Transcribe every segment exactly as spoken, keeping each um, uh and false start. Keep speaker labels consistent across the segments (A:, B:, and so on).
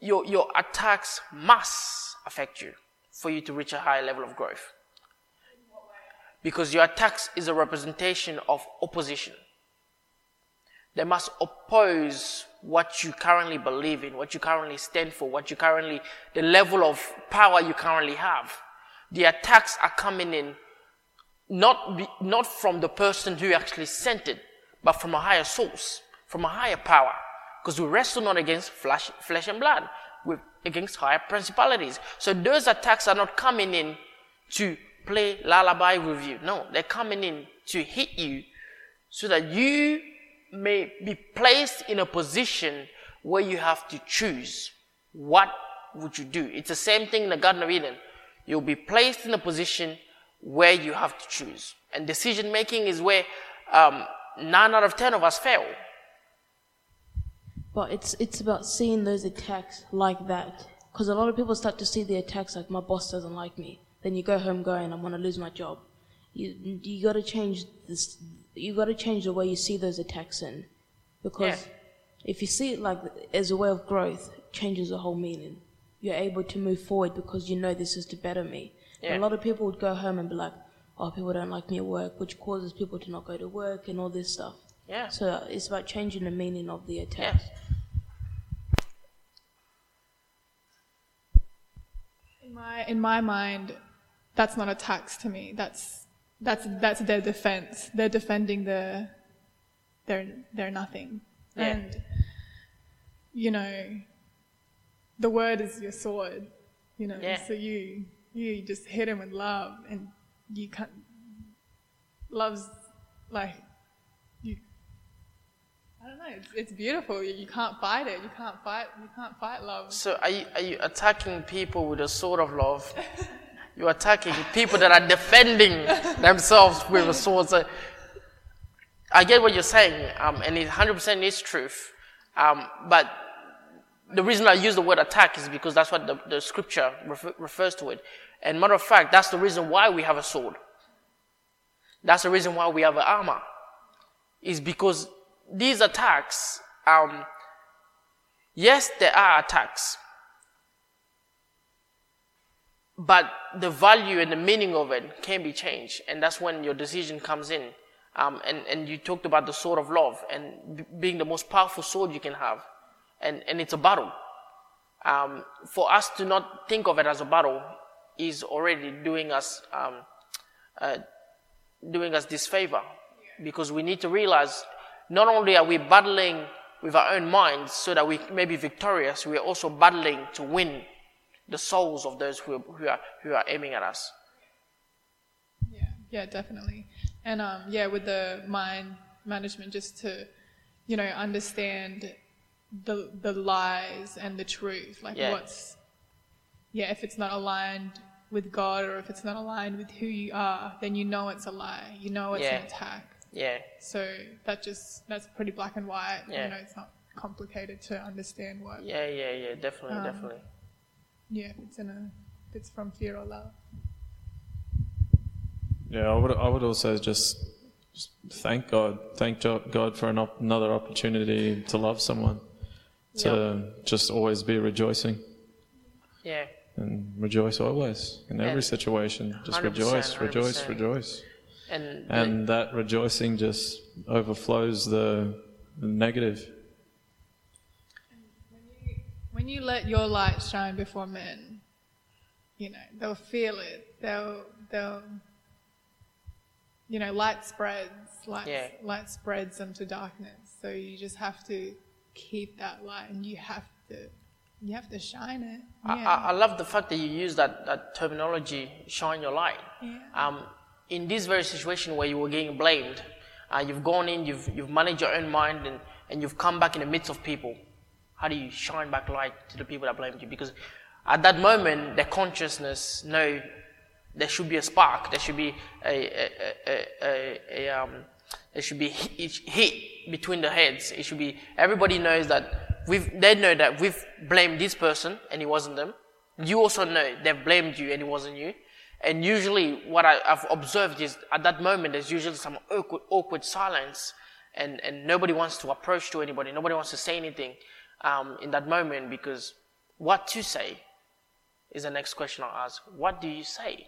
A: your, your attacks must affect you for you to reach a higher level of growth. Because your attacks is a representation of opposition. They must oppose what you currently believe in, what you currently stand for, what you currently, the level of power you currently have. The attacks are coming in not, be, not from the person who actually sent it, but from a higher source, from a higher power. Because we wrestle not against flesh, flesh and blood, we're against higher principalities. So those attacks are not coming in to play lullaby with you. No, they're coming in to hit you so that you may be placed in a position where you have to choose. What would you do? It's the same thing in the Garden of Eden. You'll be placed in a position where you have to choose. And decision making is where um, nine out of ten of us fail.
B: But it's it's about seeing those attacks like that. Because a lot of people start to see the attacks like, my boss doesn't like me. Then you go home going, I'm going to lose my job. You you got to change this. You got to change the way you see those attacks in, because yeah. if you see it like as a way of growth, it changes the whole meaning. You're able to move forward because you know this is to better me. Yeah. A lot of people would go home and be like, oh, people don't like me at work, which causes people to not go to work and all this stuff.
A: Yeah.
B: So it's about changing the meaning of the attacks.
A: Yeah.
C: In my in my mind, that's not attacks to me. That's That's that's their defense. They're defending the their their nothing.
A: Yeah.
C: And you know, the word is your sword. You know,
A: yeah.
C: so you you just hit him with love, and you can't. Love's like you. I don't know. It's it's beautiful. You, you can't fight it. You can't fight. You can't fight love.
A: So are you are you attacking people with a sword of love? You're attacking people that are defending themselves with a sword. So I get what you're saying, um, and it one hundred percent is truth. Um, but the reason I use the word attack is because that's what the, the scripture refer, refers to it. And matter of fact, that's the reason why we have a sword. That's the reason why we have an armor. Is because these attacks, um, yes, there are attacks. But the value and the meaning of it can be changed. And that's when your decision comes in. Um, and, and you talked about the sword of love and b- being the most powerful sword you can have. And, and it's a battle. Um, for us to not think of it as a battle is already doing us, um, uh, doing us disfavor. Because we need to realize not only are we battling with our own minds so that we may be victorious, we are also battling to win the souls of those who are, who are who are aiming at us.
C: Yeah, yeah, definitely. And um, yeah, with the mind management, just to, you know, understand the the lies and the truth, like
A: yeah.
C: what's, yeah, if it's not aligned with God or if it's not aligned with who you are, then you know it's a lie. You know it's
A: yeah.
C: an attack.
A: Yeah.
C: So that just that's pretty black and white.
A: Yeah.
C: You know, it's not complicated to understand what.
A: Yeah, yeah, yeah, definitely,
C: um,
A: definitely.
C: Yeah, if it's in a, if it's from fear or love.
D: Yeah, I would I would also just, just thank God, thank God for an op- another opportunity to love someone, to yep. just always be rejoicing.
A: Yeah.
D: And rejoice always in every
A: and
D: situation. Just rejoice,
A: one hundred percent.
D: rejoice, rejoice.
A: And,
D: and that rejoicing just overflows the, the negative.
C: When you let your light shine before men, you know, they'll feel it. They'll, they'll, you know, light spreads. Light,
A: yeah.
C: light spreads into darkness. So you just have to keep that light, and you have to, you have to shine it. Yeah.
A: I, I love the fact that you use that, that terminology, shine your light.
C: Yeah.
A: Um, in this very situation where you were getting blamed, uh, you've gone in, you've you've managed your own mind, and, and you've come back in the midst of people. How do you shine back light to the people that blamed you? Because at that moment, their consciousness know there should be a spark. There should be a, a, a, a, a um, there should be heat between the heads. It should be, everybody knows that we've, they know that we've blamed this person and it wasn't them. You also know they've blamed you and it wasn't you. And usually what I, I've observed is at that moment, there's usually some awkward, awkward silence, and, and nobody wants to approach to anybody. Nobody wants to say anything. Um, in that moment, because what to say is the next question I'll ask. What do you say?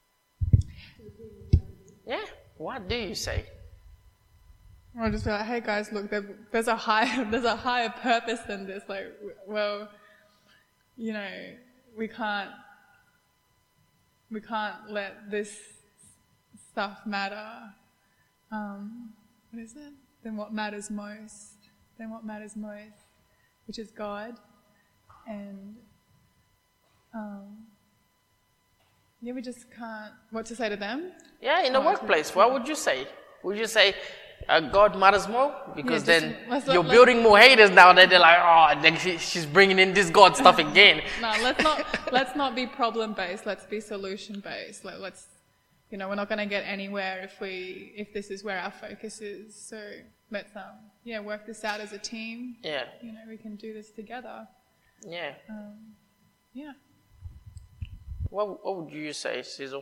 A: Yeah, what do you say?
C: I'll just be like, hey guys, look, there, there's a higher, there's a higher purpose than this. Like, well, you know, we can't, we can't let this stuff matter. Um, what is it? Then what matters most? Then what matters most, which is God, and um, yeah, we just can't. What to say to them?
A: Yeah, in the
C: Oh,
A: workplace, what would you say? Would you say uh, God matters more? Because
C: Yeah, just-
A: then
C: let's-
A: you're
C: let's-
A: building more haters now. That they're like, oh, then she, she's bringing in this God stuff again.
C: No, let's not let's not be problem based. Let's be solution based. Like, let's, you know, we're not going to get anywhere if we if this is where our focus is. So let's um yeah work this out as a team.
A: Yeah,
C: You know, we can do this together.
A: yeah.
C: Um, yeah.
A: What what would you say, Sizzle?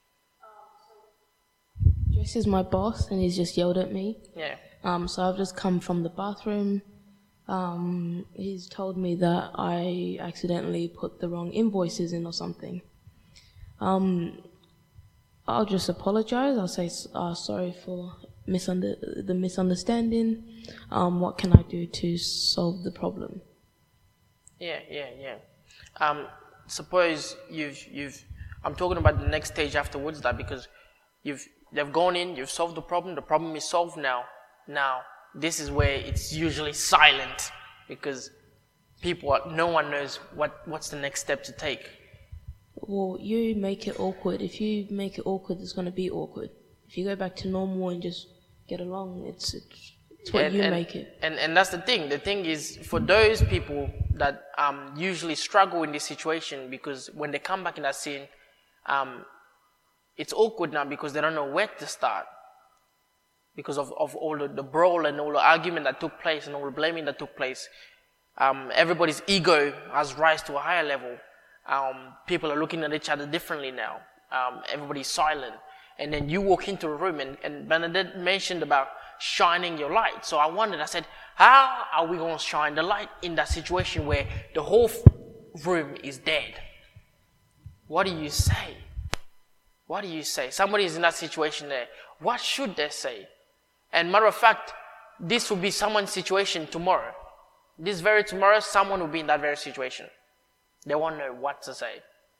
B: Jess is my boss, and he's just yelled at me.
A: Yeah,
B: Um, so I've just come from the bathroom. Um, he's told me that I accidentally put the wrong invoices in or something. Um, I'll just apologize. I'll say uh, sorry for misunder- the misunderstanding. Um, what can I do to solve the problem?
A: yeah, yeah, yeah. Um, suppose you've you've. I'm talking about the next stage afterwards, that because you've they've gone in, you've solved the problem. The problem is solved now. Now this is where it's usually silent because people, are, no one knows what what's the next step to take.
B: Well, you make it awkward. If you make it awkward, it's going to be awkward. If you go back to normal and just get along, it's it's, it's what
A: and,
B: you
A: and,
B: make it.
A: And and that's the thing. The thing is, for those people that um, usually struggle in this situation, because when they come back in that scene, um, it's awkward now because they don't know where to start. Because of, of all the, the brawl and all the argument that took place and all the blaming that took place. Um, everybody's ego has risen to a higher level. Um, people are looking at each other differently now. Um, everybody's silent. And then you walk into a room, and, and Bernadette mentioned about shining your light. So I wondered, I said, how are we going to shine the light in that situation where the whole f- room is dead? What do you say? What do you say? Somebody is in that situation there. What should they say? And matter of fact, this will be someone's situation tomorrow. This very tomorrow, someone will be in that very situation. They won't know what to say.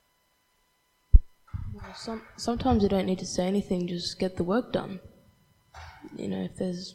B: Well, some, sometimes you don't need to say anything, just get the work done. You know, if there's,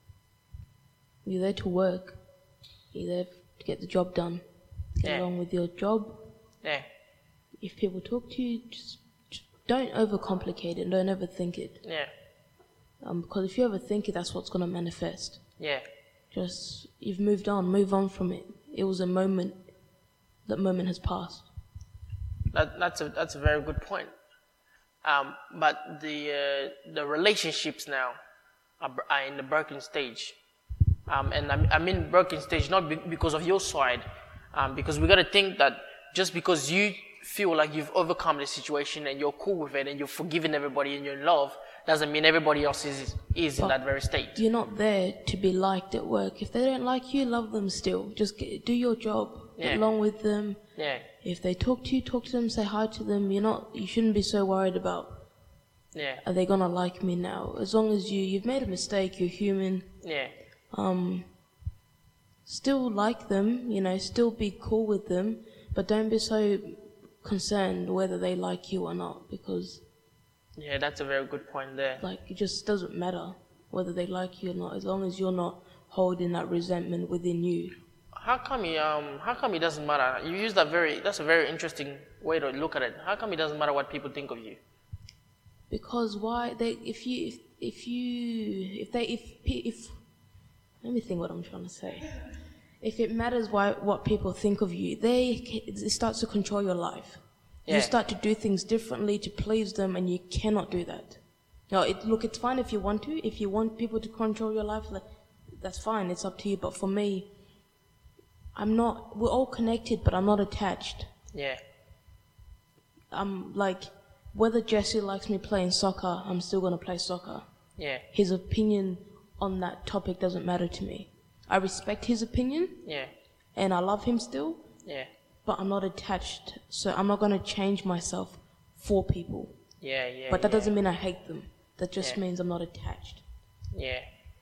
B: you're there to work, you're there to get the job done, get
A: Yeah.
B: along with your job.
A: Yeah,
B: If people talk to you, just, just don't overcomplicate it, don't overthink it.
A: yeah,
B: Um, because if you overthink it, that's what's going to manifest.
A: yeah,
B: Just, you've moved on, move on from it. It was a moment, that moment has passed.
A: that, that's a that's a very good point. Um, but the uh, the relationships now are, br- are in the broken stage, um, and I'm, I'm in broken stage not be- because of your side, um, because we got to think that just because you feel like you've overcome the situation and you're cool with it and you've forgiven everybody and you're in love, doesn't mean everybody else is is in
B: But
A: that very state.
B: You're not there to be liked at work. If they don't like you, love them still. Just get, do your job. Get
A: Yeah.
B: along with them.
A: Yeah,
B: If they talk to you, talk to them, say hi to them. You're not, you shouldn't be so worried about,
A: yeah,
B: are they gonna like me now? As long as you, you've made a mistake, you're human.
A: yeah,
B: Um, still like them, you know, still be cool with them, but don't be so concerned whether they like you or not, because
A: yeah. That's a very good point there.
B: like it just doesn't matter whether they like you or not, as long as you're not holding that resentment within you.
A: How come he, um how come it doesn't matter? You use that very that's a very interesting way to look at it. How come it doesn't matter what people think of you?
B: Because why they if you if, if you if they if pe- if let me think what I'm trying to say. If it matters why what people think of you, they it starts to control your life.
A: Yeah.
B: You start to do things differently to please them, and you cannot do that. No, it look it's fine if you want to. If you want people to control your life, like, that's fine. It's up to you. But for me, I'm not. We're all connected, but I'm not attached.
A: Yeah,
B: I'm like, whether Jesse likes me playing soccer, I'm still gonna play soccer.
A: yeah,
B: His opinion on that topic doesn't matter to me. I respect his opinion,
A: yeah,
B: and I love him still,
A: yeah,
B: but I'm not attached. So I'm not going to change myself for people.
A: Yeah, yeah.
B: But that
A: yeah.
B: doesn't mean I hate them. That just
A: Yeah.
B: means I'm not attached.
A: Yeah.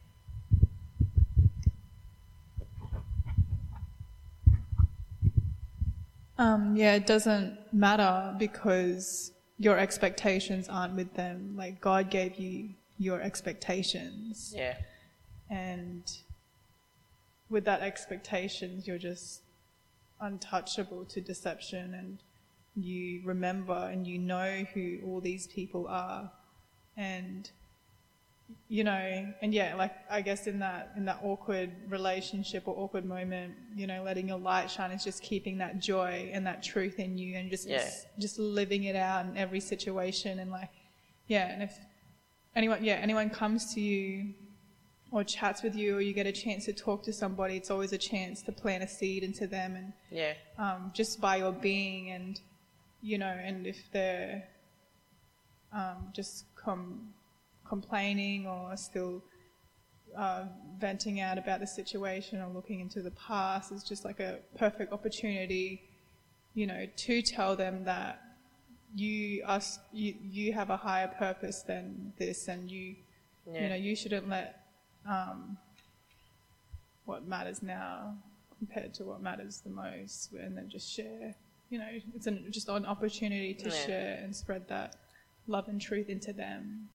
C: Um, yeah, it doesn't matter because your expectations aren't with them. Like God gave you your expectations,
A: Yeah.
C: and with that expectations, you're just untouchable to deception, and you remember and you know who all these people are, and you know, and yeah, like I guess in that in that awkward relationship or awkward moment, you know, letting your light shine is just keeping that joy and that truth in you, and just
A: Yeah.
C: just living it out in every situation, and like, yeah, and if anyone, yeah, anyone comes to you or chats with you, or you get a chance to talk to somebody, it's always a chance to plant a seed into them, and
A: Yeah.
C: um, just by your being, and you know, and if they're um, just com- complaining or still uh, venting out about the situation or looking into the past, it's just like a perfect opportunity, you know, to tell them that you are you, you have a higher purpose than this, and you
A: Yeah.
C: you know you shouldn't let um, what matters now compared to what matters the most, and then just share. You know, it's an, just an opportunity to
A: Yeah.
C: share and spread that love and truth into them.